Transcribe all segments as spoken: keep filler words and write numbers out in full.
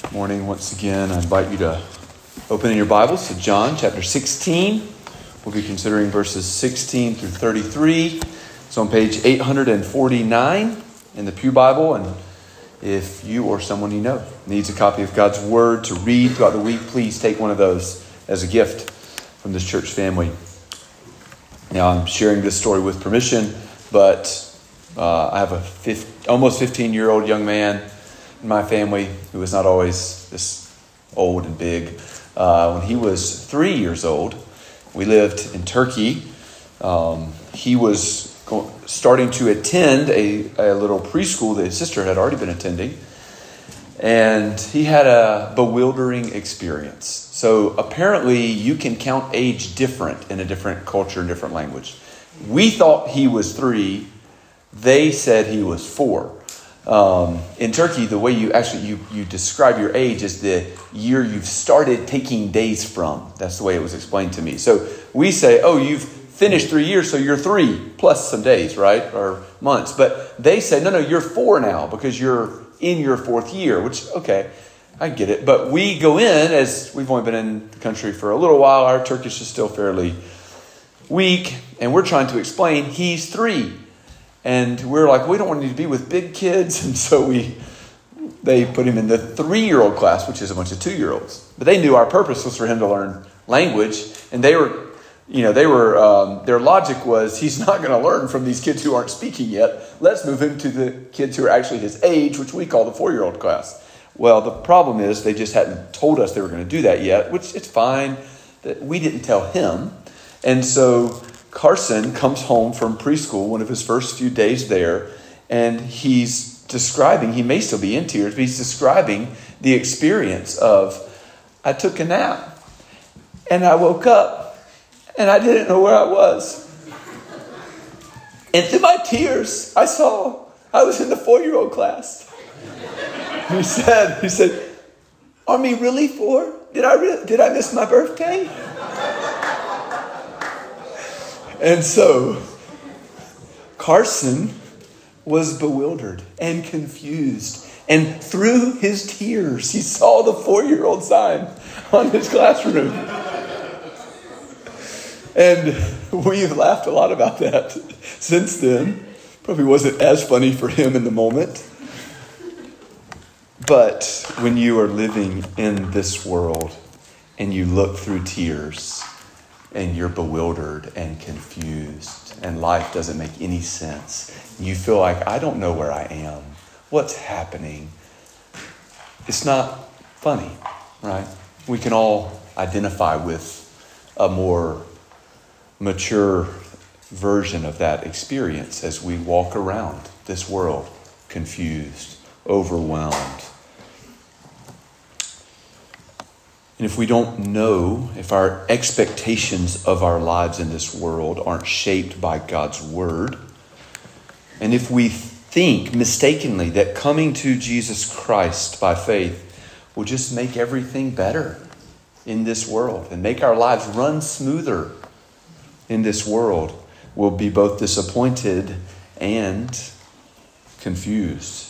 Morning once again. I invite you to open in your Bibles to John chapter sixteen. We'll be considering verses sixteen through thirty-three. It's on page eight forty-nine in the Pew Bible. And if you or someone you know needs a copy of God's Word to read throughout the week, please take one of those as a gift from this church family. Now, I'm sharing this story with permission, but uh, I have a fifty, almost fifteen-year-old young man in my family who was not always this old and big. Uh, when he was three years old, we lived in Turkey. Um, he was go- starting to attend a, a little preschool that his sister had already been attending. And he had a bewildering experience. So apparently you can count age different in a different culture and different language. We thought he was three. They said he was four. Um, in Turkey, the way you actually you, you describe your age is the year you've started taking days from. That's the way it was explained to me. So we say, oh, you've finished three years, so you're three plus some days, right? Or months. But they say, no, no, you're four now because you're in your fourth year, which, okay, I get it. But we go in, as we've only been in the country for a little while, our Turkish is still fairly weak, and we're trying to explain he's three. And we're like, we don't want him to be with big kids. And so we, they put him in the three-year-old class, which is a bunch of two-year-olds. But they knew our purpose was for him to learn language. And they were, you know, they were, um, their logic was, he's not going to learn from these kids who aren't speaking yet. Let's move him to the kids who are actually his age, which we call the four-year-old class. Well, the problem is they just hadn't told us they were going to do that yet, which it's fine that we didn't tell him. And so Carson comes home from preschool, one of his first few days there, and he's describing, he may still be in tears, but he's describing the experience of, I took a nap, and I woke up, and I didn't know where I was. And through my tears, I saw I was in the four-year-old class. He said, he said, are me really four? Did I re- did I miss my birthday? And so Carson was bewildered and confused. And through his tears, he saw the four-year-old sign on his classroom. And we've laughed a lot about that since then. Probably wasn't as funny for him in the moment. But when you are living in this world and you look through tears, and you're bewildered and confused, and life doesn't make any sense, you feel like, I don't know where I am. What's happening? It's not funny, right? We can all identify with a more mature version of that experience as we walk around this world confused, overwhelmed. And if we don't know, if our expectations of our lives in this world aren't shaped by God's Word, and if we think mistakenly that coming to Jesus Christ by faith will just make everything better in this world and make our lives run smoother in this world, we'll be both disappointed and confused.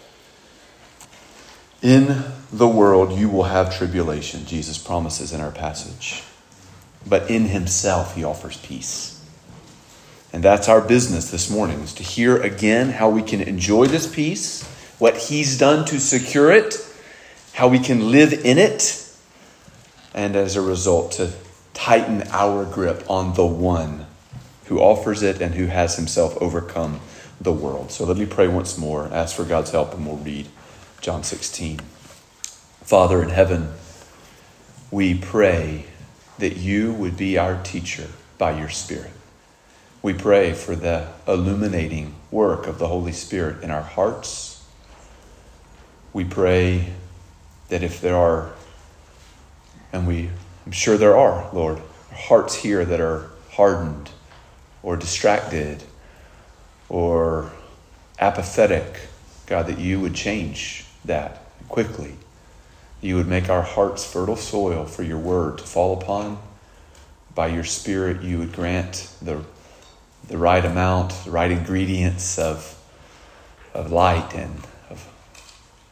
In the world you will have tribulation, Jesus promises in our passage. But in himself he offers peace. And that's our business this morning, is to hear again how we can enjoy this peace, what he's done to secure it, how we can live in it, and as a result to tighten our grip on the one who offers it and who has himself overcome the world. So let me pray once more, ask for God's help, and we'll read John sixteen. Father in heaven, we pray that you would be our teacher by your Spirit. We pray for the illuminating work of the Holy Spirit in our hearts. We pray that if there are, and we, I'm sure there are, Lord, hearts here that are hardened or distracted or apathetic, God, that you would change that quickly. You would make our hearts fertile soil for your word to fall upon. By your Spirit, you would grant the, the right amount, the right ingredients of, of light and of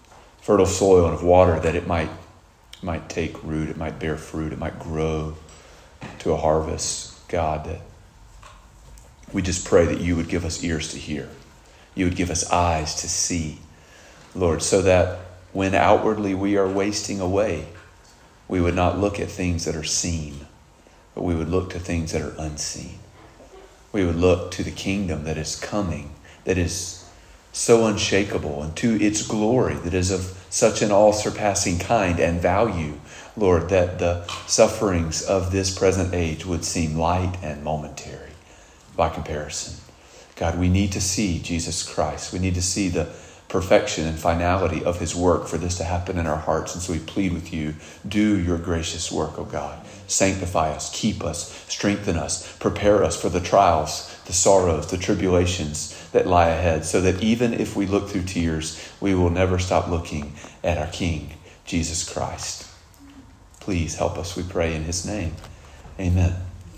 fertile soil and of water, that it might, might take root, it might bear fruit, it might grow to a harvest. God, that we just pray that you would give us ears to hear. You would give us eyes to see, Lord, so that when outwardly we are wasting away, we would not look at things that are seen, but we would look to things that are unseen. We would look to the kingdom that is coming, that is so unshakable, and to its glory that is of such an all-surpassing kind and value, Lord, that the sufferings of this present age would seem light and momentary by comparison. God, we need to see Jesus Christ. We need to see the perfection and finality of his work for this to happen in our hearts. And so we plead with you, do your gracious work, O God. Sanctify us, keep us, strengthen us, prepare us for the trials, the sorrows, the tribulations that lie ahead, so that even if we look through tears, we will never stop looking at our King, Jesus Christ. Please help us, we pray in his name. Amen.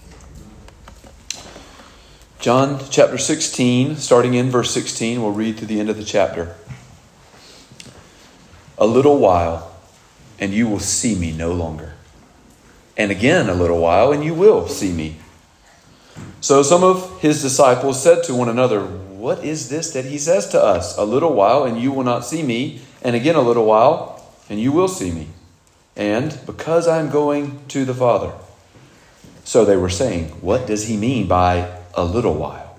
John chapter sixteen, starting in verse sixteen, we'll read to the end of the chapter. A little while, and you will see me no longer. And again a little while, and you will see me. So some of his disciples said to one another, what is this that he says to us? A little while, and you will not see me. And again a little while, and you will see me. And because I am going to the Father. So they were saying, what does he mean by a little while?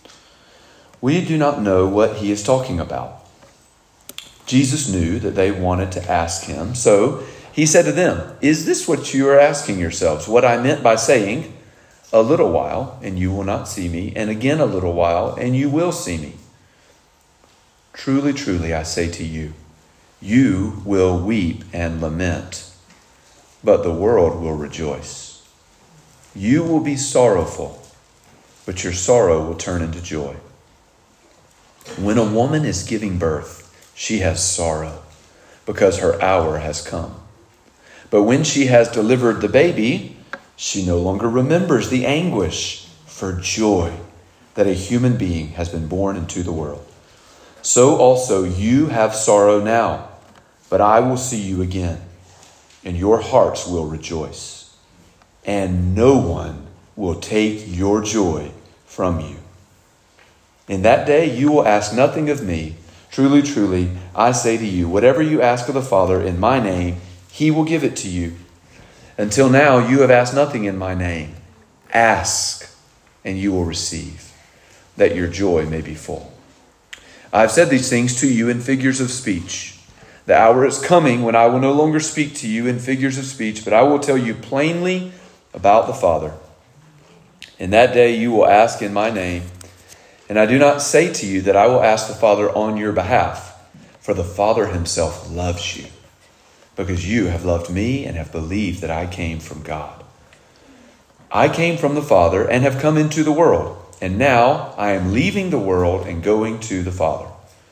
We do not know what he is talking about. Jesus knew that they wanted to ask him, so he said to them, is this what you are asking yourselves? What I meant by saying, a little while, and you will not see me, and again a little while, and you will see me. Truly, truly, I say to you, you will weep and lament, but the world will rejoice. You will be sorrowful, but your sorrow will turn into joy. When a woman is giving birth, she has sorrow, because her hour has come. But when she has delivered the baby, she no longer remembers the anguish for joy that a human being has been born into the world. So also you have sorrow now, but I will see you again, and your hearts will rejoice, and no one will take your joy from you. In that day you will ask nothing of me. Truly, truly, I say to you, whatever you ask of the Father in my name, he will give it to you. Until now you have asked nothing in my name. Ask, and you will receive, that your joy may be full. I have said these things to you in figures of speech. The hour is coming when I will no longer speak to you in figures of speech, but I will tell you plainly about the Father. In that day you will ask in my name. And I do not say to you that I will ask the Father on your behalf, for the Father himself loves you, because you have loved me and have believed that I came from God. I came from the Father and have come into the world, and now I am leaving the world and going to the Father.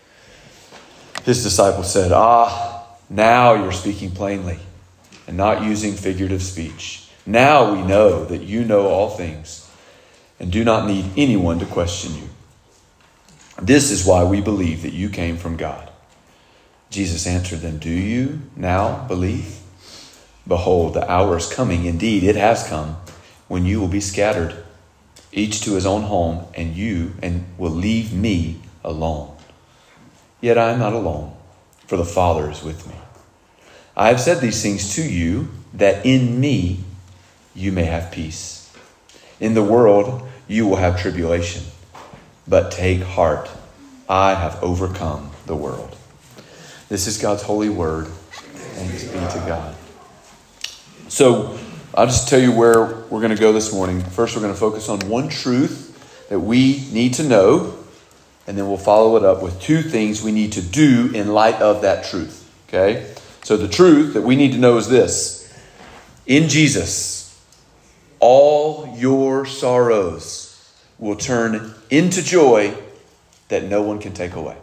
His disciples said, Ah, now you're speaking plainly and not using figurative speech. Now we know that you know all things and do not need anyone to question you. This is why we believe that you came from God. Jesus answered them, Do you now believe? Behold, the hour is coming. Indeed, it has come when you will be scattered, each to his own home, and you and will leave me alone. Yet I am not alone, for the Father is with me. I have said these things to you, that in me you may have peace. In the world you will have tribulation. But take heart, I have overcome the world. This is God's holy word. Thanks be to God. So I'll just tell you where we're going to go this morning. First, we're going to focus on one truth that we need to know, and then we'll follow it up with two things we need to do in light of that truth. Okay? So the truth that we need to know is this. In Jesus, all your sorrows will turn into joy that no one can take away.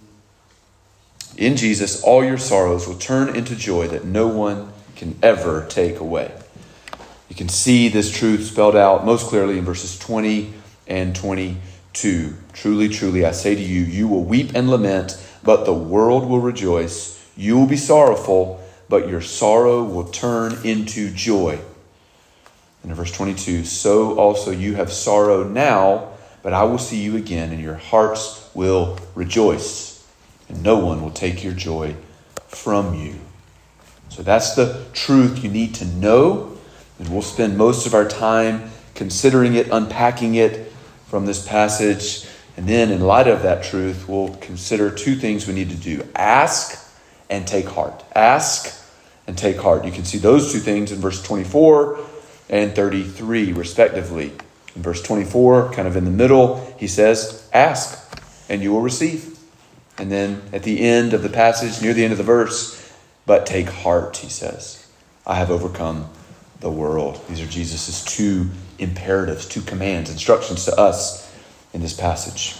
In Jesus, all your sorrows will turn into joy that no one can ever take away. You can see this truth spelled out most clearly in verses twenty and twenty-two. Truly, truly, I say to you, you will weep and lament, but the world will rejoice. You will be sorrowful, but your sorrow will turn into joy. And in verse twenty-two, so also you have sorrow now, but I will see you again, and your hearts will rejoice, and no one will take your joy from you. So that's the truth you need to know, and we'll spend most of our time considering it, unpacking it from this passage. And then in light of that truth, we'll consider two things we need to do. Ask and take heart. Ask and take heart. You can see those two things in verse twenty-four and thirty-three, respectively. In verse twenty-four, kind of in the middle, he says, ask and you will receive. And then at the end of the passage, near the end of the verse, but take heart, he says, I have overcome the world. These are Jesus' two imperatives, two commands, instructions to us in this passage.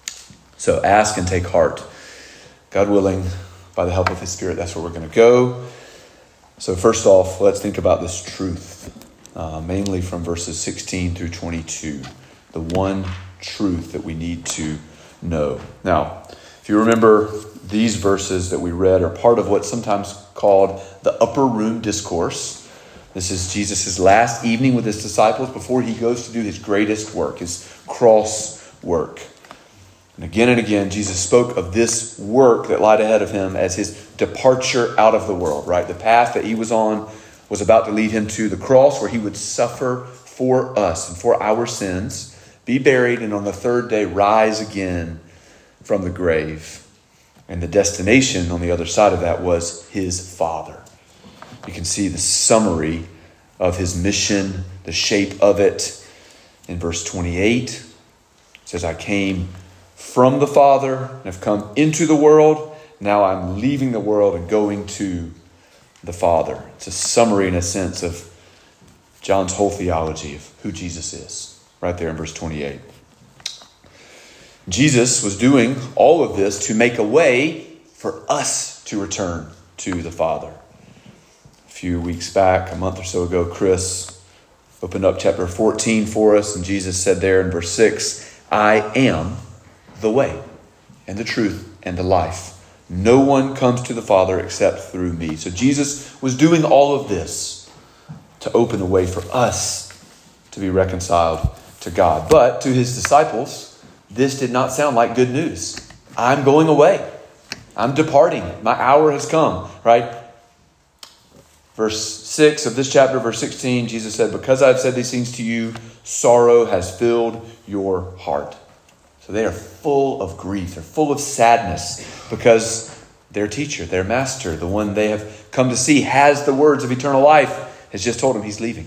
So ask and take heart. God willing, by the help of his Spirit, that's where we're going to go. So first off, let's think about this truth, uh, mainly from verses sixteen through twenty-two, the one truth that we need to know. Now, if you remember, these verses that we read are part of what's sometimes called the upper room discourse. This is Jesus' last evening with his disciples before he goes to do his greatest work, his cross work. And again and again, Jesus spoke of this work that lied ahead of him as his departure out of the world, right? The path that he was on was about to lead him to the cross where he would suffer for us and for our sins, be buried, and on the third day rise again from the grave. And the destination on the other side of that was his Father. You can see the summary of his mission, the shape of it in verse twenty-eight. It says, I came from the Father and have come into the world. Now I'm leaving the world and going to the Father. It's a summary, in a sense, of John's whole theology of who Jesus is, right there in verse twenty-eight. Jesus was doing all of this to make a way for us to return to the Father. A few weeks back, a month or so ago, Chris opened up chapter fourteen for us, and Jesus said there in verse six, I am the way and the truth and the life. No one comes to the Father except through me. So Jesus was doing all of this to open the way for us to be reconciled to God. But to his disciples, this did not sound like good news. I'm going away. I'm departing. My hour has come, right? Verse six of this chapter, verse sixteen, Jesus said, because I've said these things to you, sorrow has filled your heart. So they are full of grief. They're full of sadness because their teacher, their master, the one they have come to see, has the words of eternal life, has just told them he's leaving.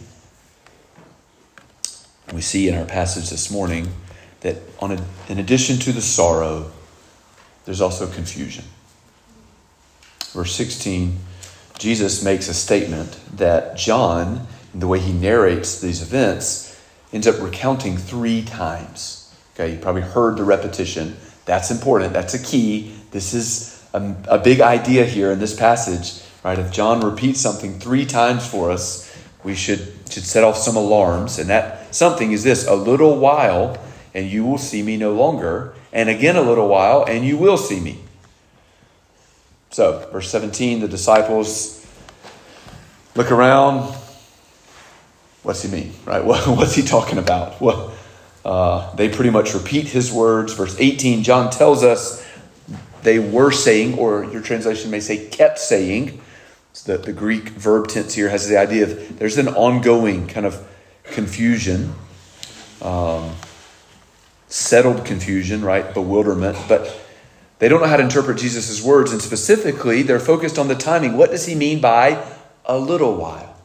We see in our passage this morning that on a, in addition to the sorrow, there's also confusion. Verse sixteen, Jesus makes a statement that John, in the way he narrates these events, ends up recounting three times. Okay, you probably heard the repetition. That's important. That's a key. This is a, a big idea here in this passage, right? If John repeats something three times for us, we should, should set off some alarms. And that something is this: a little while, and you will see me no longer. And again, a little while, and you will see me. So, verse seventeen, the disciples look around. What's he mean, right? What's he talking about? Well, uh, they pretty much repeat his words. Verse eighteen, John tells us they were saying, or your translation may say kept saying. So the, the Greek verb tense here has the idea of there's an ongoing kind of confusion. Um, settled confusion, right? Bewilderment. But they don't know how to interpret Jesus' words. And specifically, they're focused on the timing. What does he mean by a little while?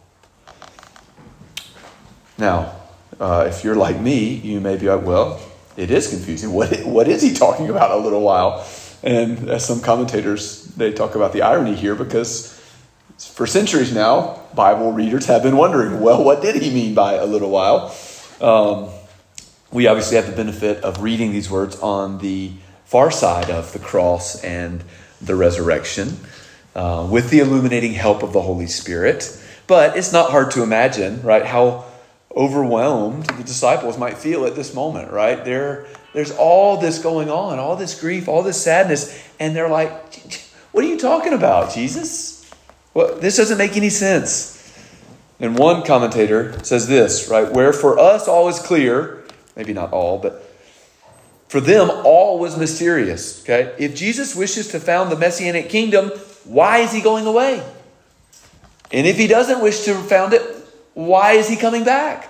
Now, uh, if you're like me, you may be like, well, it is confusing. What, what is he talking about a little while? And as some commentators, they talk about the irony here because for centuries now, Bible readers have been wondering, well, what did he mean by a little while? Um, we obviously have the benefit of reading these words on the far side of the cross and the resurrection uh, with the illuminating help of the Holy Spirit. But it's not hard to imagine, right, how overwhelmed the disciples might feel at this moment, right? There, there's all this going on, all this grief, all this sadness, and they're like, What are you talking about, Jesus? Well, this doesn't make any sense. And one commentator says this, right? Where for us all is clear, maybe not all, but for them all was mysterious. Okay? If Jesus wishes to found the Messianic kingdom, why is he going away? And if he doesn't wish to found it, why is he coming back?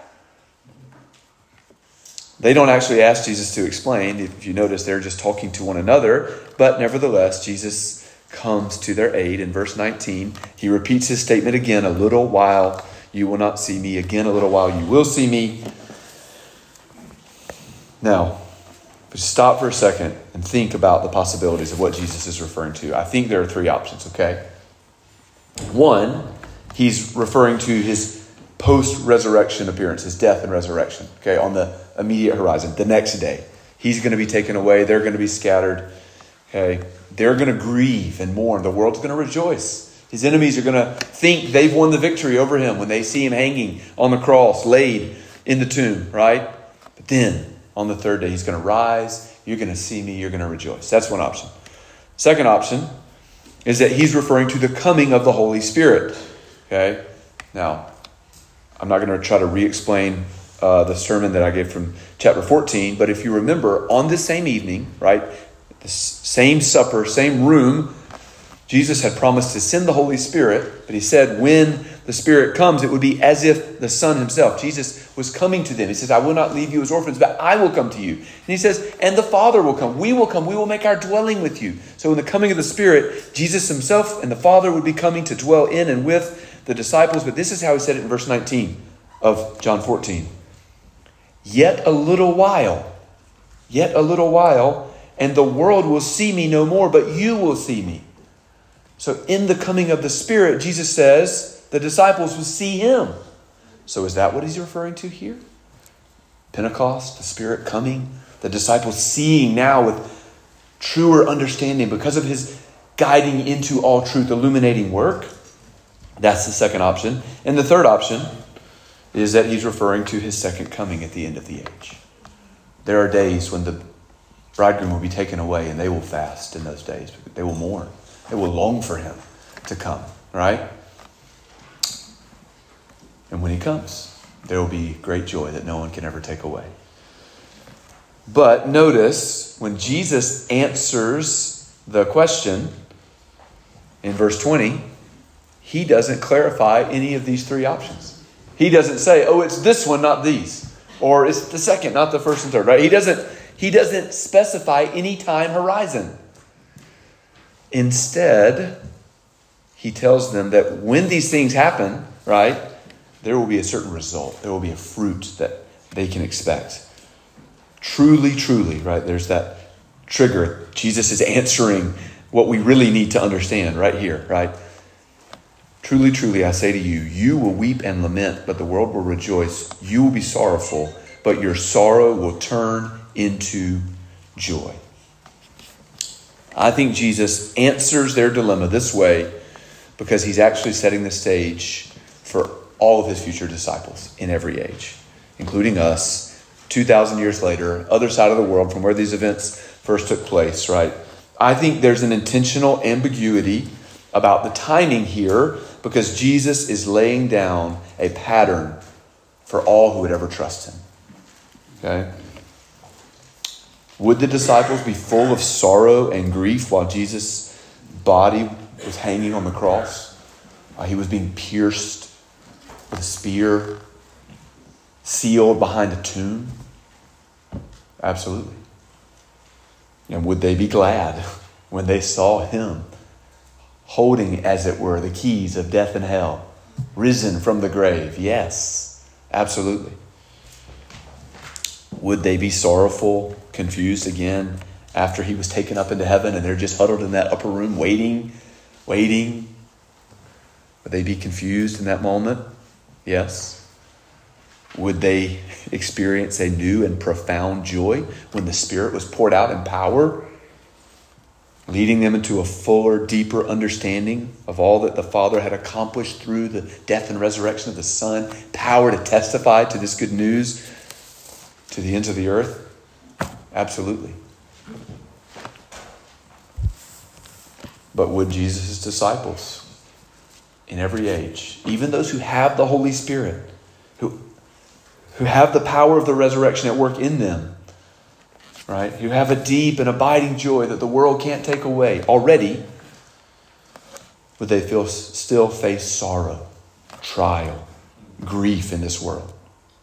They don't actually ask Jesus to explain. If you notice, they're just talking to one another. But nevertheless, Jesus comes to their aid. In verse nineteen, he repeats his statement again. A little while you will not see me. Again, a little while you will see me. Now, stop for a second and think about the possibilities of what Jesus is referring to. I think there are three options, okay? One, he's referring to his post-resurrection appearance, his death and resurrection, okay, on the immediate horizon, the next day. He's going to be taken away. They're going to be scattered, okay? They're going to grieve and mourn. The world's going to rejoice. His enemies are going to think they've won the victory over him when they see him hanging on the cross, laid in the tomb, right? But then, on the third day, he's going to rise. You're going to see me. You're going to rejoice. That's one option. Second option is that he's referring to the coming of the Holy Spirit, okay? Now, I'm not going to try to re-explain uh, the sermon that I gave from chapter fourteen, but if you remember, on this same evening, right, the same supper, same room, Jesus had promised to send the Holy Spirit, but he said when the Spirit comes, it would be as if the Son himself, Jesus, was coming to them. He says, I will not leave you as orphans, but I will come to you. And he says, and the Father will come. We will come. We will make our dwelling with you. So in the coming of the Spirit, Jesus himself and the Father would be coming to dwell in and with the disciples. But this is how he said it in verse nineteen of John fourteen. Yet a little while, yet a little while, and the world will see me no more, but you will see me. So in the coming of the Spirit, Jesus says the disciples will see him. So is that what he's referring to here? Pentecost, the Spirit coming, the disciples seeing now with truer understanding because of his guiding into all truth, illuminating work. That's the second option. And the third option is that he's referring to his second coming at the end of the age. There are days when the bridegroom will be taken away and they will fast in those days. They will mourn. They will long for him to come, right? And when he comes, there will be great joy that no one can ever take away. But notice when Jesus answers the question in verse twenty, he doesn't clarify any of these three options. He doesn't say, oh, it's this one, not these. Or it's the second, not the first and third, right? He doesn't, he doesn't specify any time horizon. Instead, he tells them that when these things happen, right, there will be a certain result. There will be a fruit that they can expect. Truly, truly, right? There's that trigger. Jesus is answering what we really need to understand right here, right? Truly, truly, I say to you, you will weep and lament, but the world will rejoice. You will be sorrowful, but your sorrow will turn into joy. I think Jesus answers their dilemma this way because he's actually setting the stage for all of his future disciples in every age, including us, two thousand years later, other side of the world from where these events first took place, right? I think there's an intentional ambiguity about the timing here because Jesus is laying down a pattern for all who would ever trust him. Okay? Would the disciples be full of sorrow and grief while Jesus' body was hanging on the cross? While he was being pierced with a spear, sealed behind a tomb? Absolutely. And would they be glad when they saw him holding, as it were, the keys of death and hell, risen from the grave? Yes, absolutely. Would they be sorrowful, confused again after he was taken up into heaven and they're just huddled in that upper room waiting, waiting? Would they be confused in that moment? Yes. Would they experience a new and profound joy when the Spirit was poured out in power, leading them into a fuller, deeper understanding of all that the Father had accomplished through the death and resurrection of the Son, power to testify to this good news to the ends of the earth? Absolutely. But would Jesus' disciples in every age, even those who have the Holy Spirit, who, who have the power of the resurrection at work in them, right? Who have a deep and abiding joy that the world can't take away already, would they feel still face sorrow, trial, grief in this world?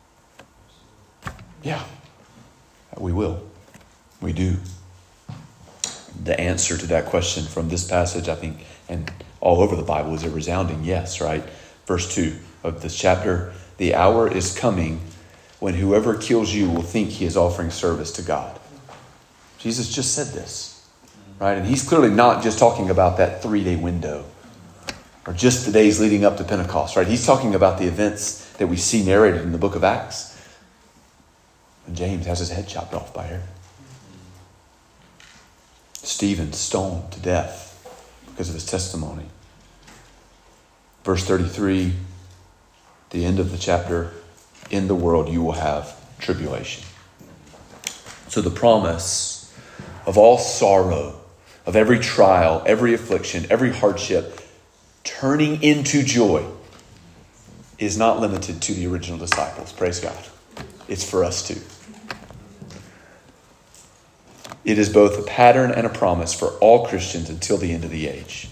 Yeah, we will. We do. The answer to that question from this passage, I think, and all over the Bible, is a resounding yes, right? Verse two of this chapter, the hour is coming when whoever kills you will think he is offering service to God. Jesus just said this, right? And he's clearly not just talking about that three-day window or just the days leading up to Pentecost, right? He's talking about the events that we see narrated in the book of Acts. And James has his head chopped off by Herod. Stephen stoned to death because of his testimony. Verse thirty-three, the end of the chapter, in the world you will have tribulation. So the promise of all sorrow, of every trial, every affliction, every hardship, turning into joy is not limited to the original disciples. Praise God. It's for us too. It is both a pattern and a promise for all Christians until the end of the age.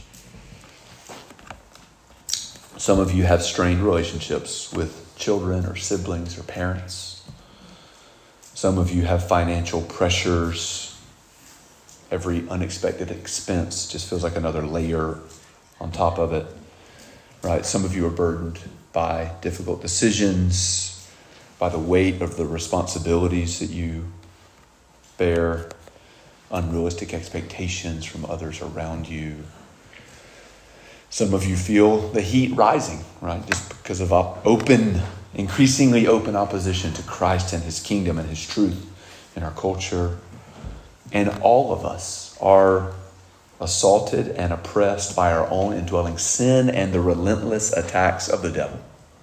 Some of you have strained relationships with children or siblings or parents. Some of you have financial pressures. Every unexpected expense just feels like another layer on top of it. Right? Some of you are burdened by difficult decisions, by the weight of the responsibilities that you bear, unrealistic expectations from others around you. Some of you feel the heat rising, right? Just because of open, increasingly open opposition to Christ and his kingdom and his truth in our culture. And all of us are assaulted and oppressed by our own indwelling sin and the relentless attacks of the devil.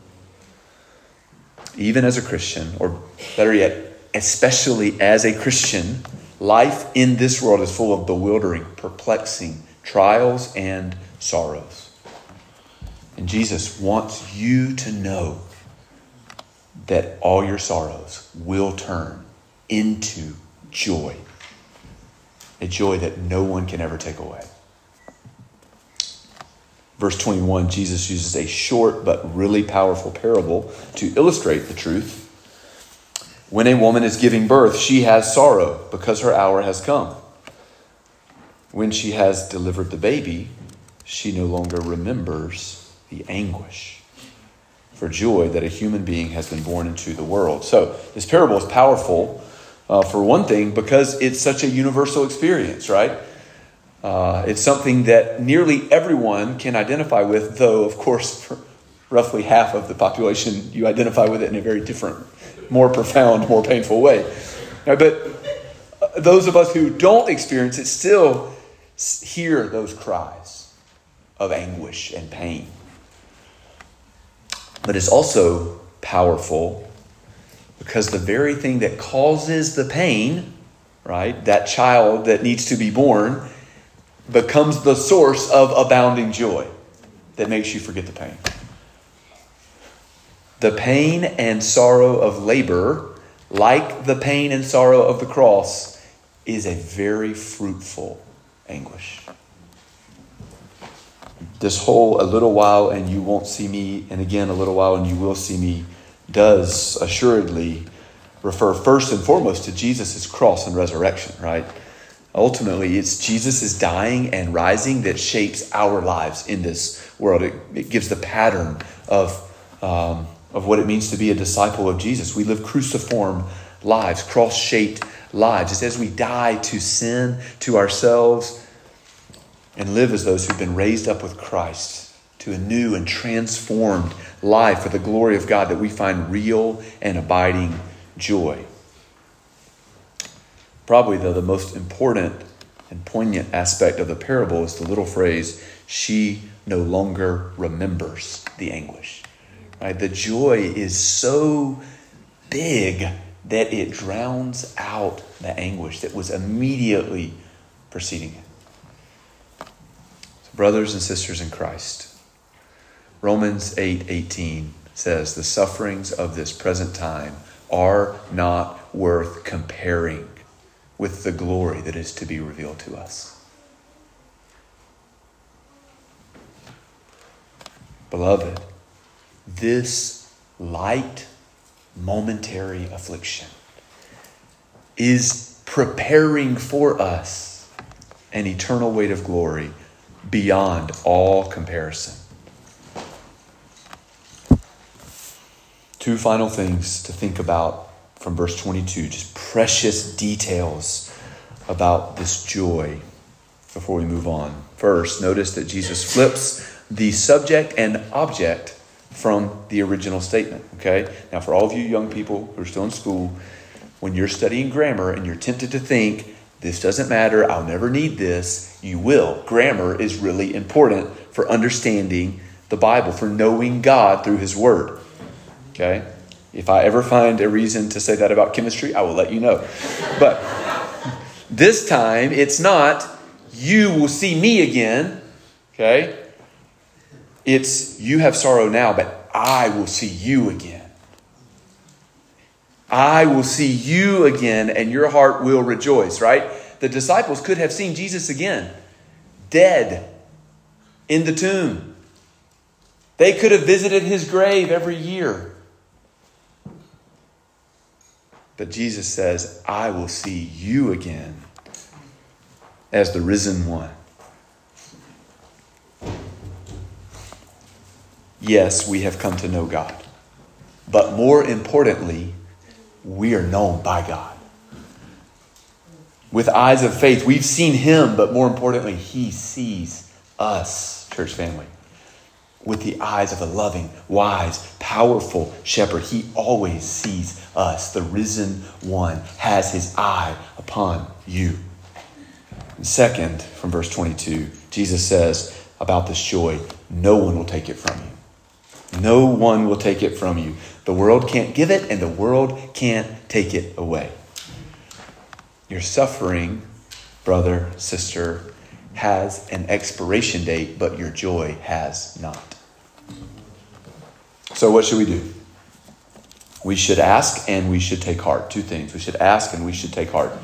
Even as a Christian, or better yet, especially as a Christian, life in this world is full of bewildering, perplexing trials and sorrows. And Jesus wants you to know that all your sorrows will turn into joy. A joy that no one can ever take away. Verse twenty-one, Jesus uses a short but really powerful parable to illustrate the truth. When a woman is giving birth, she has sorrow because her hour has come. When she has delivered the baby, she no longer remembers the anguish for joy that a human being has been born into the world. So this parable is powerful, uh, for one thing, because it's such a universal experience, right? Uh, it's something that nearly everyone can identify with, though, of course, for roughly half of the population, you identify with it in a very different, more profound, more painful way. Right, but those of us who don't experience it still hear those cries of anguish and pain. But it's also powerful because the very thing that causes the pain, right, that child that needs to be born, becomes the source of abounding joy that makes you forget the pain. The pain and sorrow of labor, like the pain and sorrow of the cross, is a very fruitful anguish. This whole "a little while and you won't see me, and again a little while and you will see me" does assuredly refer first and foremost to Jesus' cross and resurrection, right? Ultimately, it's Jesus' dying and rising that shapes our lives in this world. It, it gives the pattern of, um, of what it means to be a disciple of Jesus. We live cruciform lives, cross-shaped lives. It's as we die to sin, to ourselves, and live as those who've been raised up with Christ to a new and transformed life for the glory of God that we find real and abiding joy. Probably, though, the most important and poignant aspect of the parable is the little phrase, "she no longer remembers the anguish." Right? The joy is so big that it drowns out the anguish that was immediately preceding it. Brothers and sisters in Christ, Romans eight eighteen says, the sufferings of this present time are not worth comparing with the glory that is to be revealed to us. Beloved, this light, momentary affliction is preparing for us an eternal weight of glory beyond all comparison. Two final things to think about from verse twenty-two, just precious details about this joy before we move on. First, notice that Jesus flips the subject and object from the original statement. Okay? Now, for all of you young people who are still in school, when you're studying grammar and you're tempted to think, this doesn't matter, I'll never need this, you will. Grammar is really important for understanding the Bible, for knowing God through His Word. Okay? If I ever find a reason to say that about chemistry, I will let you know. But this time, it's not, you will see me again. Okay? It's, you have sorrow now, but I will see you again. I will see you again, and your heart will rejoice, right? The disciples could have seen Jesus again, dead in the tomb. They could have visited his grave every year. But Jesus says, I will see you again as the risen one. Yes, we have come to know God. But more importantly, we are known by God. With eyes of faith, we've seen him, but more importantly, he sees us, church family. With the eyes of a loving, wise, powerful shepherd, he always sees us. The risen one has his eye upon you. And second, from verse twenty-two, Jesus says about this joy, no one will take it from you. No one will take it from you. The world can't give it, and the world can't take it away. Your suffering, brother, sister, has an expiration date, but your joy has not. So what should we do? We should ask and we should take heart. Two things. We should ask and we should take heart.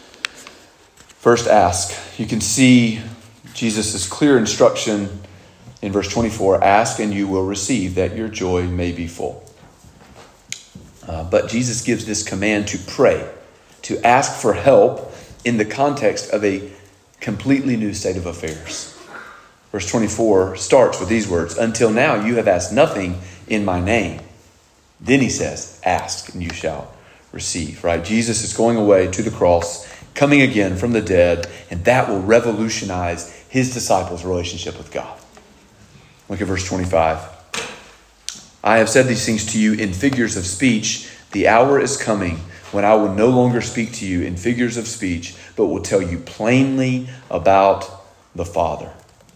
First, ask. You can see Jesus' clear instruction in verse twenty-four. Ask and you will receive, that your joy may be full. Uh, but Jesus gives this command to pray, to ask for help in the context of a completely new state of affairs. Verse twenty-four starts with these words, until now you have asked nothing in my name. Then he says, ask and you shall receive, right? Jesus is going away to the cross, coming again from the dead, and that will revolutionize his disciples' relationship with God. Look at verse twenty-five. I have said these things to you in figures of speech. The hour is coming when I will no longer speak to you in figures of speech, but will tell you plainly about the Father.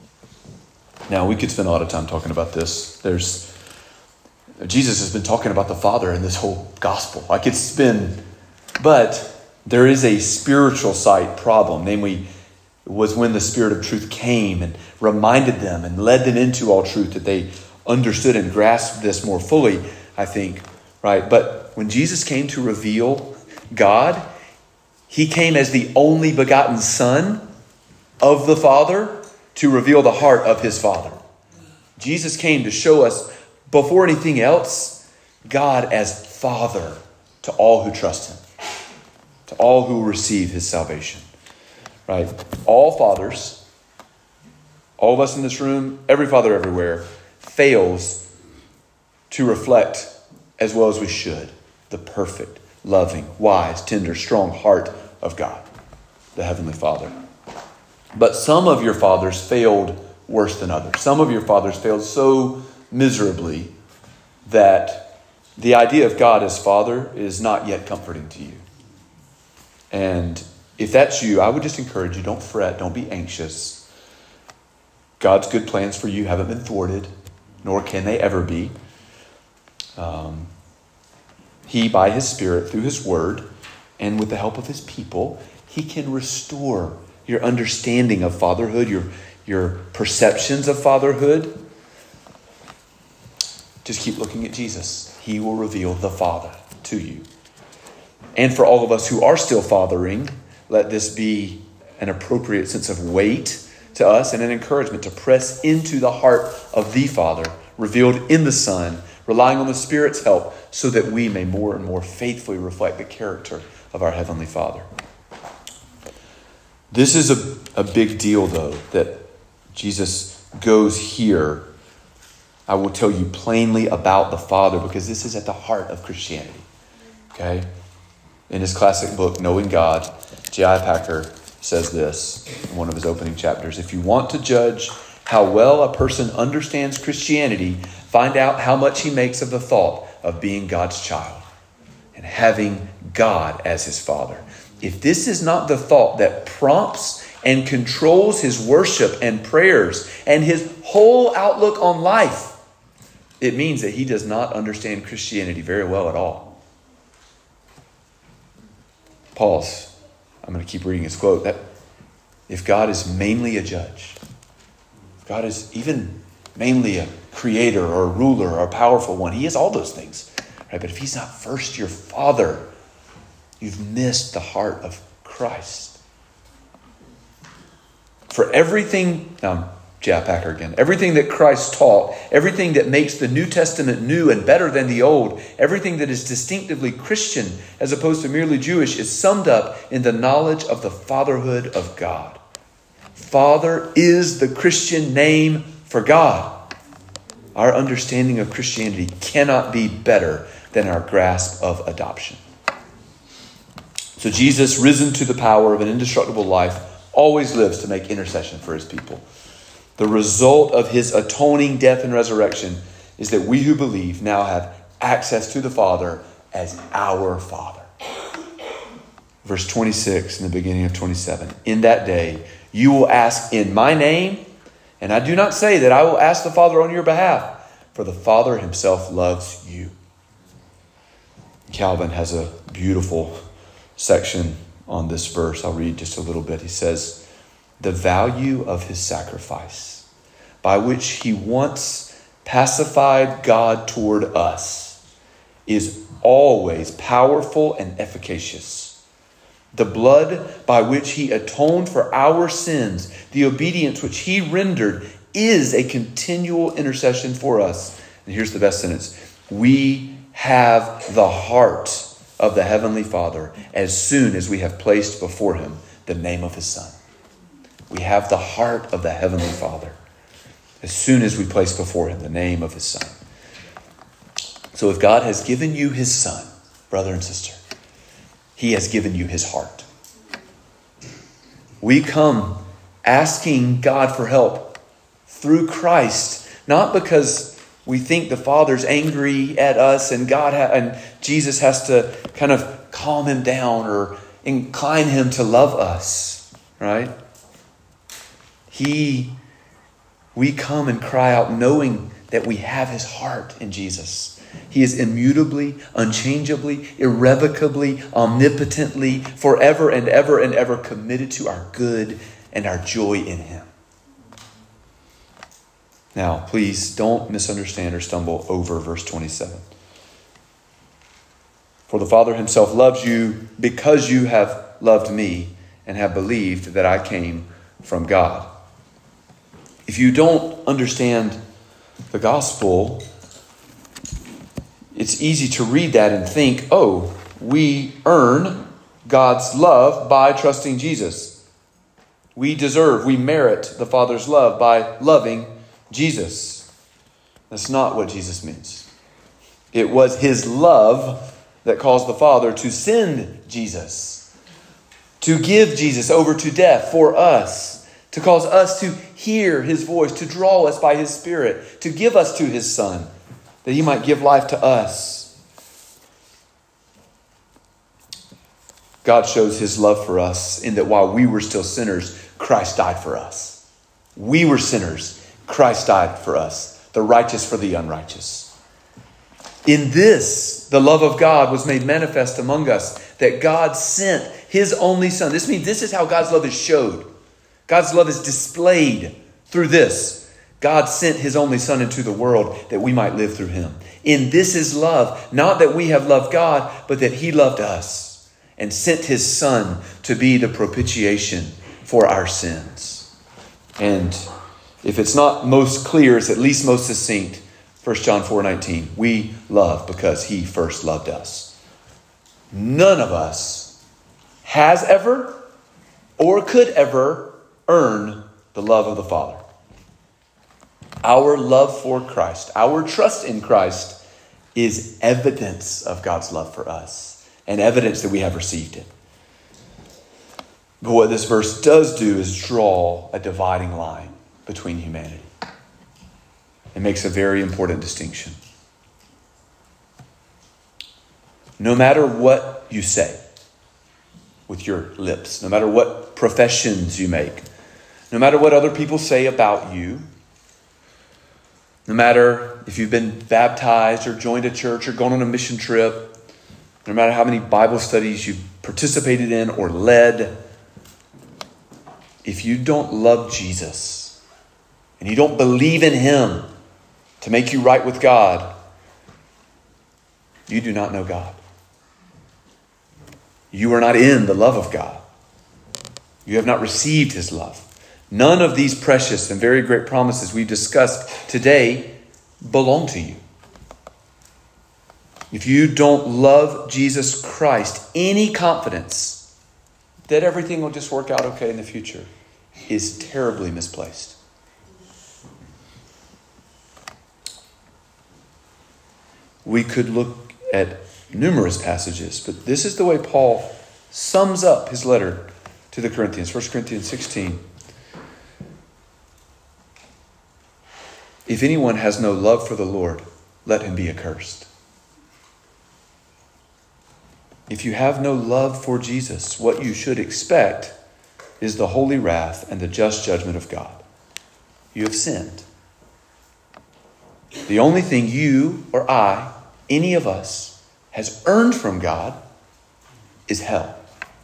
Now, we could spend a lot of time talking about this. There's Jesus has been talking about the Father in this whole gospel. I could spend, but there is a spiritual side problem, namely, it was when the Spirit of truth came and reminded them and led them into all truth that they understood and grasped this more fully, I think, right? But when Jesus came to reveal God, he came as the only begotten Son of the Father to reveal the heart of his Father. Jesus came to show us, before anything else, God as Father to all who trust him, to all who receive his salvation. Right? All fathers, all of us in this room, every father everywhere, fails to reflect as well as we should the perfect, loving, wise, tender, strong heart of God, the Heavenly Father. But some of your fathers failed worse than others. Some of your fathers failed so miserably that the idea of God as Father is not yet comforting to you. And if that's you, I would just encourage you, don't fret, don't be anxious. God's good plans for you haven't been thwarted, nor can they ever be. Um, he, by his Spirit, through his word, and with the help of his people, he can restore your understanding of fatherhood, your, your perceptions of fatherhood, just keep looking at Jesus. He will reveal the Father to you. And for all of us who are still fathering, let this be an appropriate sense of weight to us and an encouragement to press into the heart of the Father, revealed in the Son, relying on the Spirit's help so that we may more and more faithfully reflect the character of our Heavenly Father. This is a, a big deal, though, that Jesus goes here. I will tell you plainly about the Father, because this is at the heart of Christianity. Okay? In his classic book, Knowing God, J I Packer says this in one of his opening chapters. If you want to judge how well a person understands Christianity, find out how much he makes of the thought of being God's child and having God as his Father. If this is not the thought that prompts and controls his worship and prayers and his whole outlook on life, it means that he does not understand Christianity very well at all. Pause. I'm going to keep reading his quote. That if God is mainly a judge, if God is even mainly a creator or a ruler or a powerful one, he is all those things. Right? But if he's not first your Father, you've missed the heart of Christ. For everything, um, J I Packer again, everything that Christ taught, everything that makes the New Testament new and better than the Old, everything that is distinctively Christian as opposed to merely Jewish, is summed up in the knowledge of the fatherhood of God. Father is the Christian name for God. Our understanding of Christianity cannot be better than our grasp of adoption. So Jesus, risen to the power of an indestructible life, always lives to make intercession for his people. The result of his atoning death and resurrection is that we who believe now have access to the Father as our Father. Verse twenty-six in the beginning of twenty-seven. In that day, you will ask in my name, and I do not say that I will ask the Father on your behalf, for the Father himself loves you. Calvin has a beautiful section on this verse. I'll read just a little bit. He says, the value of his sacrifice, by which he once pacified God toward us, is always powerful and efficacious. The blood by which he atoned for our sins, the obedience which he rendered, is a continual intercession for us. And here's the best sentence. We have the heart of the Heavenly Father as soon as we have placed before him the name of his Son. We have the heart of the Heavenly Father as soon as we place before him the name of his Son. So if God has given you his Son, brother and sister, he has given you his heart. We come asking God for help through Christ, not because we think the Father's angry at us and God ha- and Jesus has to kind of calm him down or incline him to love us, right? He, we come and cry out knowing that we have his heart in Jesus. He is immutably, unchangeably, irrevocably, omnipotently, forever and ever and ever committed to our good and our joy in him. Now, please don't misunderstand or stumble over verse twenty-seven. For the Father himself loves you because you have loved me and have believed that I came from God. If you don't understand the gospel, it's easy to read that and think, oh, we earn God's love by trusting Jesus. We deserve, we merit the Father's love by loving Jesus. That's not what Jesus means. It was his love that caused the Father to send Jesus, to give Jesus over to death for us, to cause us to hear his voice, to draw us by his Spirit, to give us to his Son, that he might give life to us. God shows his love for us in that while we were still sinners, Christ died for us. We were sinners. Christ died for us, the righteous for the unrighteous. In this, the love of God was made manifest among us, that God sent his only Son. This means this is how God's love is showed. God's love is displayed Through this, God sent his only Son into the world that we might live through him. In this is love, not that we have loved God, but that he loved us and sent his Son to be the propitiation for our sins. And if it's not most clear, it's at least most succinct. First John four nineteen, we love because he first loved us. None of us has ever or could ever earn the love of the Father. Our love for Christ, our trust in Christ is evidence of God's love for us and evidence that we have received it. But what this verse does do is draw a dividing line between humanity. It makes a very important distinction. No matter what you say with your lips, no matter what professions you make, no matter what other people say about you, no matter if you've been baptized or joined a church or gone on a mission trip, no matter how many Bible studies you've participated in or led, if you don't love Jesus and you don't believe in him to make you right with God, you do not know God. You are not in the love of God. You have not received his love. None of these precious and very great promises we've discussed today belong to you. If you don't love Jesus Christ, any confidence that everything will just work out okay in the future is terribly misplaced. We could look at numerous passages, but this is the way Paul sums up his letter to the Corinthians. First Corinthians sixteen. If anyone has no love for the Lord, let him be accursed. If you have no love for Jesus, what you should expect is the holy wrath and the just judgment of God. You have sinned. The only thing you or I, any of us, has earned from God is hell.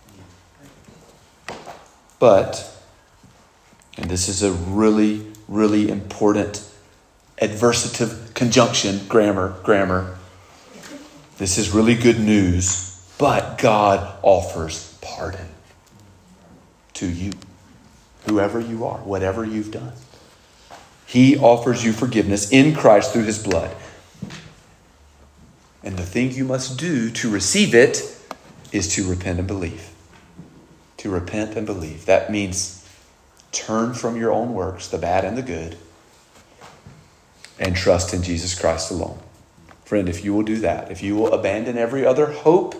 But, and this is a really, really important adversative conjunction, grammar, grammar. This is really good news, but God offers pardon to you, whoever you are, whatever you've done. He offers you forgiveness in Christ through his blood. And the thing you must do to receive it is to repent and believe. To repent and believe. That means turn from your own works, the bad and the good, and trust in Jesus Christ alone. Friend, if you will do that, if you will abandon every other hope,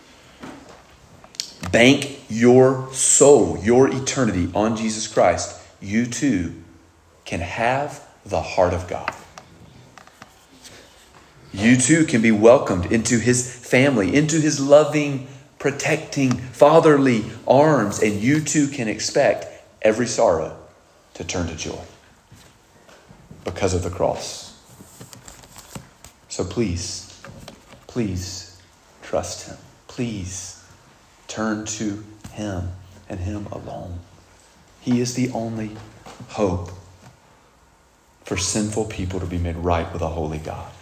bank your soul, your eternity on Jesus Christ, you too can have the heart of God. You too can be welcomed into his family, into his loving, protecting, fatherly arms, and you too can expect every sorrow to turn to joy because of the cross. So please, please trust him. Please turn to him and him alone. He is the only hope for sinful people to be made right with a holy God.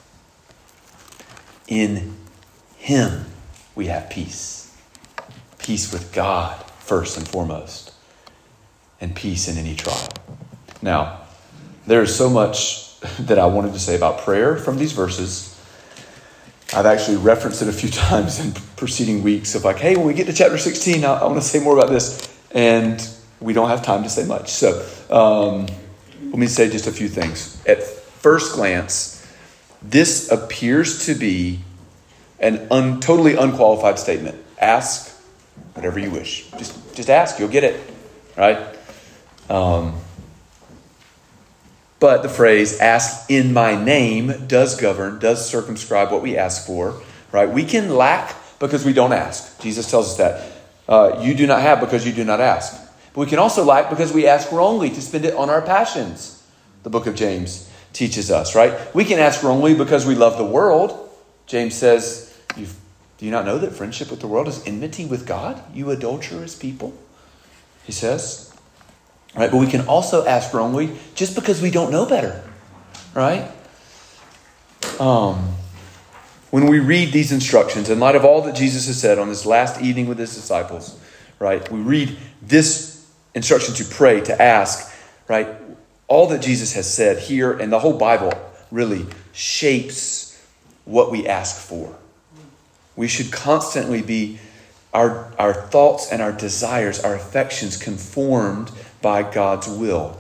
In him we have peace. Peace with God first and foremost. And peace in any trial. Now, there is so much that I wanted to say about prayer from these verses. I've actually referenced it a few times in preceding weeks of like, hey, when we get to chapter sixteen, I, I want to say more about this. And we don't have time to say much. So um, let me say just a few things. At first glance, this appears to be an un, totally unqualified statement. Ask whatever you wish. Just, just ask. You'll get it. Right? Um, but the phrase, ask in my name, does govern, does circumscribe what we ask for. Right? We can lack because we don't ask. Jesus tells us that. Uh, you do not have because you do not ask. But we can also lack because we ask wrongly to spend it on our passions. The book of James teaches us, right? We can ask wrongly because we love the world. James says, You've, do you not know that friendship with the world is enmity with God, you adulterous people? He says. right? But we can also ask wrongly just because we don't know better, right? Um, when we read these instructions, in light of all that Jesus has said on this last evening with his disciples, right? We read this instruction to pray, to ask, right? All that Jesus has said here, and the whole Bible really shapes what we ask for. We should constantly be, our, our thoughts and our desires, our affections conformed by God's will.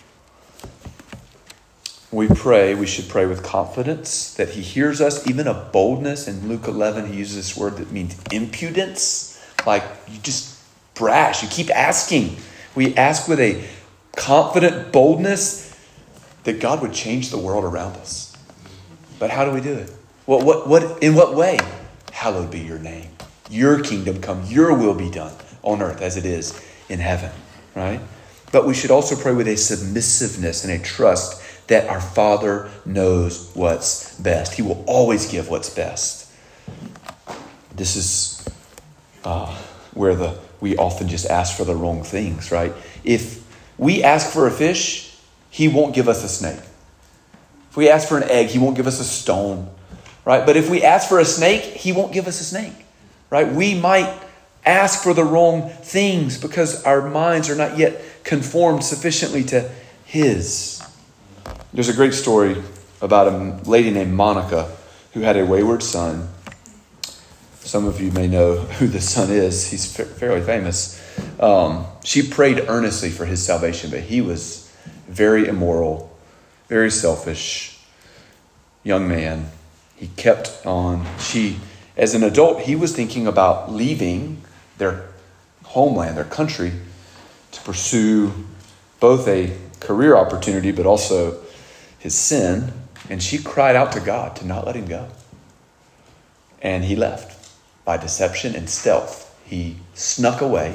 When we pray, we should pray with confidence that he hears us, even a boldness. In Luke eleven, he uses this word that means impudence. Like you just brash, you keep asking. We ask with a confident boldness that God would change the world around us. But how do we do it? What, what, what, in what way? Hallowed be your name. Your kingdom come. Your will be done on earth as it is in heaven. Right? But we should also pray with a submissiveness and a trust that our Father knows what's best. He will always give what's best. This is uh, where the we often just ask for the wrong things, right? If we ask for a fish, he won't give us a snake. If we ask for an egg, he won't give us a stone, right? But if we ask for a snake, he won't give us a snake, right? We might ask for the wrong things because our minds are not yet conformed sufficiently to his. There's a great story about a lady named Monica who had a wayward son. Some of you may know who the son is. He's fa- fairly famous. Um, she prayed earnestly for his salvation, but he was very immoral, very selfish young man. He kept on. She, as an adult, he was thinking about leaving their homeland, their country, to pursue both a career opportunity, but also his sin. And she cried out to God to not let him go. And he left. By deception and stealth, he snuck away,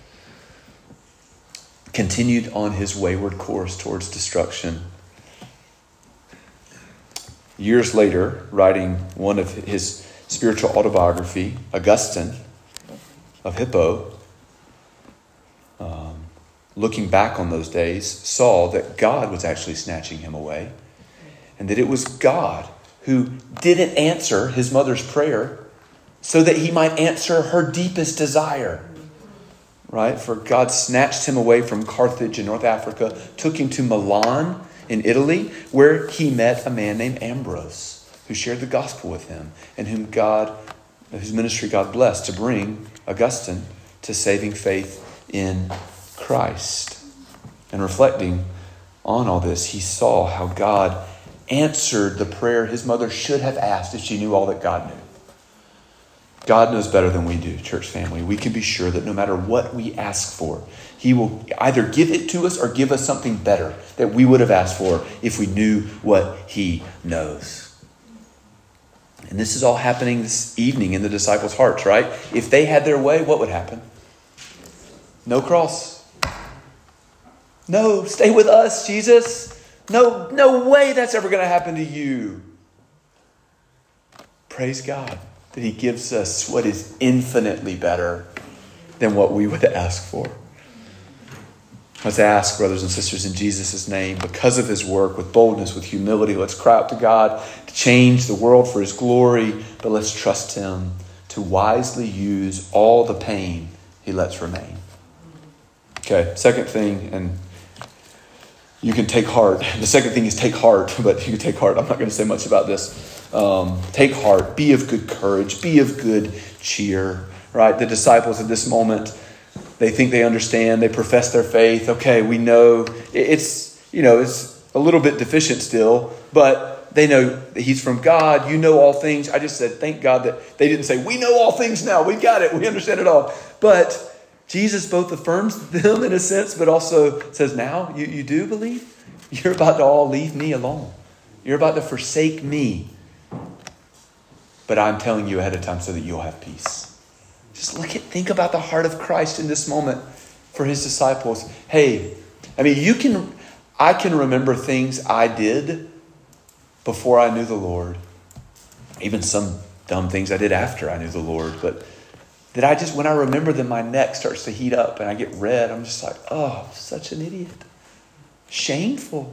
continued on his wayward course towards destruction. Years later, writing one of his spiritual autobiography, Augustine of Hippo, um, looking back on those days, saw that God was actually snatching him away, and that it was God who didn't answer his mother's prayer so that he might answer her deepest desire. Right? For God snatched him away from Carthage in North Africa, took him to Milan in Italy, where he met a man named Ambrose, who shared the gospel with him, and whom God, whose ministry God blessed to bring Augustine to saving faith in Christ. And reflecting on all this, he saw how God answered the prayer his mother should have asked if she knew all that God knew. God knows better than we do, church family. We can be sure that no matter what we ask for, he will either give it to us or give us something better that we would have asked for if we knew what he knows. And this is all happening this evening in the disciples' hearts, right? If they had their way, what would happen? No cross. No, stay with us, Jesus. No, no way that's ever going to happen to you. Praise God that he gives us what is infinitely better than what we would ask for. Let's ask, brothers and sisters, in Jesus' name, because of his work, with boldness, with humility, let's cry out to God to change the world for his glory, but let's trust him to wisely use all the pain he lets remain. Okay, second thing, and you can take heart. The second thing is take heart, but you can take heart. I'm not going to say much about this. Um, take heart. Be of good courage. Be of good cheer. Right? The disciples at this moment, they think they understand. They profess their faith. Okay, we know it's, you know, it's a little bit deficient still, but they know that he's from God. You know all things. I just said, thank God that they didn't say, we know all things now. We got it. We understand it all. But Jesus both affirms them in a sense, but also says, now you, you do believe? You're about to all leave me alone. You're about to forsake me. But I'm telling you ahead of time so that you'll have peace. Just look at, think about the heart of Christ in this moment for his disciples. Hey, I mean, you can, I can remember things I did before I knew the Lord. Even some dumb things I did after I knew the Lord. But that I just, when I remember them, my neck starts to heat up and I get red. I'm just like, oh, such an idiot. Shameful.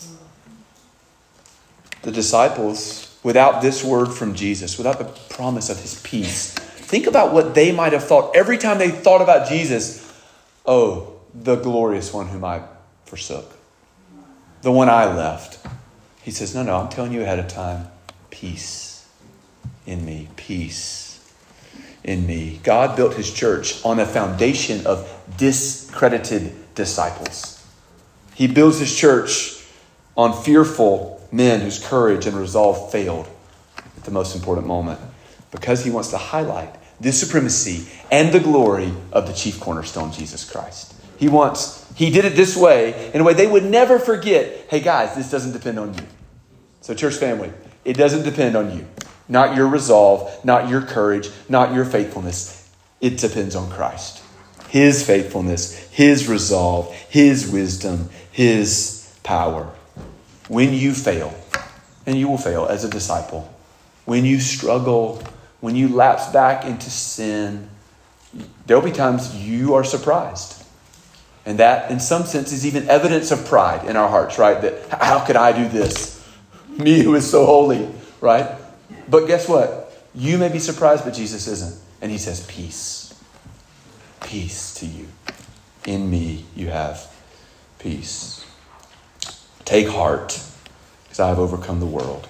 The disciples, without this word from Jesus, without the promise of his peace, think about what they might have thought every time they thought about Jesus. Oh, the glorious one whom I forsook. The one I left. He says, no, no, I'm telling you ahead of time. Peace in me. Peace in me. God built his church on a foundation of discredited disciples. He builds his church on fearful men whose courage and resolve failed at the most important moment, because he wants to highlight the supremacy and the glory of the chief cornerstone, Jesus Christ. He wants, he did it this way in a way they would never forget. Hey guys, this doesn't depend on you. So church family, it doesn't depend on you. Not your resolve, not your courage, not your faithfulness. It depends on Christ. His faithfulness, his resolve, his wisdom, his power. When you fail, and you will fail as a disciple, when you struggle, when you lapse back into sin, there'll be times you are surprised. And that, in some sense, is even evidence of pride in our hearts, right? That, how could I do this? Me who is so holy, right? But guess what? You may be surprised, but Jesus isn't. And he says, peace. Peace to you. In me you have peace. Take heart, because I have overcome the world.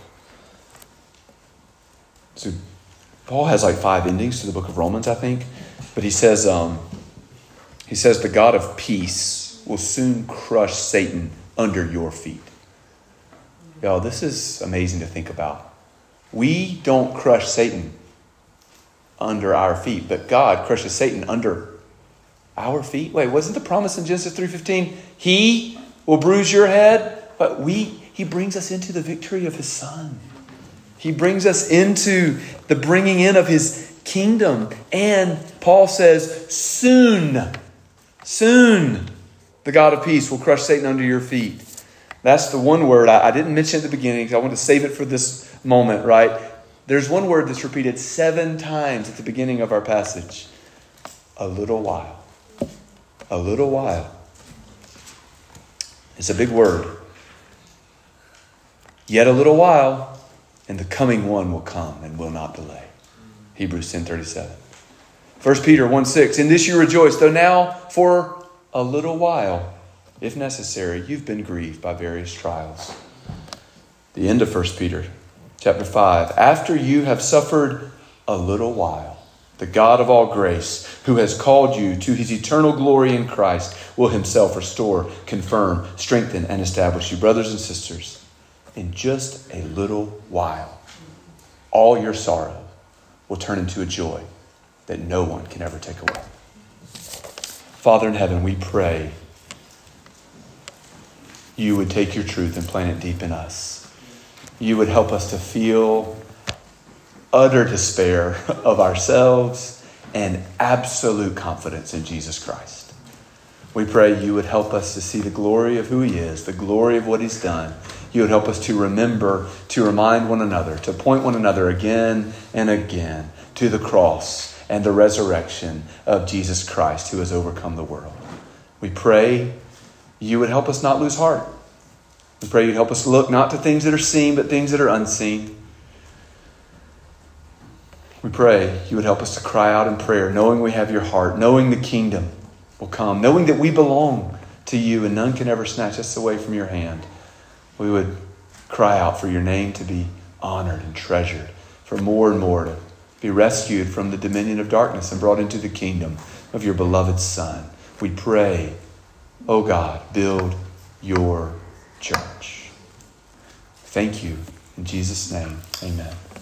So Paul has like five endings to the book of Romans, I think. But he says, um, he says the God of peace will soon crush Satan under your feet. Y'all, this is amazing to think about. We don't crush Satan under our feet, but God crushes Satan under our feet. Wait, wasn't the promise in Genesis three fifteen? He will bruise your head, but we, he brings us into the victory of his Son. He brings us into the bringing in of his kingdom. And Paul says, soon, soon, the God of peace will crush Satan under your feet. That's the one word I, I didn't mention at the beginning because I want to save it for this moment, right? There's one word that's repeated seven times at the beginning of our passage. A little while. A little while. It's a big word. Yet a little while, and the coming one will come and will not delay. Hebrews ten thirty-seven. First Peter one six. In this you rejoice, though now for a little while, if necessary, you've been grieved by various trials. The end of First Peter chapter five. After you have suffered a little while, the God of all grace, who has called you to his eternal glory in Christ, will himself restore, confirm, strengthen, and establish you. Brothers and sisters, in just a little while, all your sorrow will turn into a joy that no one can ever take away. Father in heaven, we pray you would take your truth and plant it deep in us. You would help us to feel utter despair of ourselves and absolute confidence in Jesus Christ. We pray you would help us to see the glory of who he is, the glory of what he's done. You would help us to remember, to remind one another, to point one another again and again to the cross and the resurrection of Jesus Christ, who has overcome the world. We pray you would help us not lose heart. We pray you'd help us look not to things that are seen, but things that are unseen. We pray you would help us to cry out in prayer, knowing we have your heart, knowing the kingdom will come, knowing that we belong to you and none can ever snatch us away from your hand. We would cry out for your name to be honored and treasured, for more and more to be rescued from the dominion of darkness and brought into the kingdom of your beloved Son. We pray, oh God, build your church. Thank you. In Jesus' name, amen.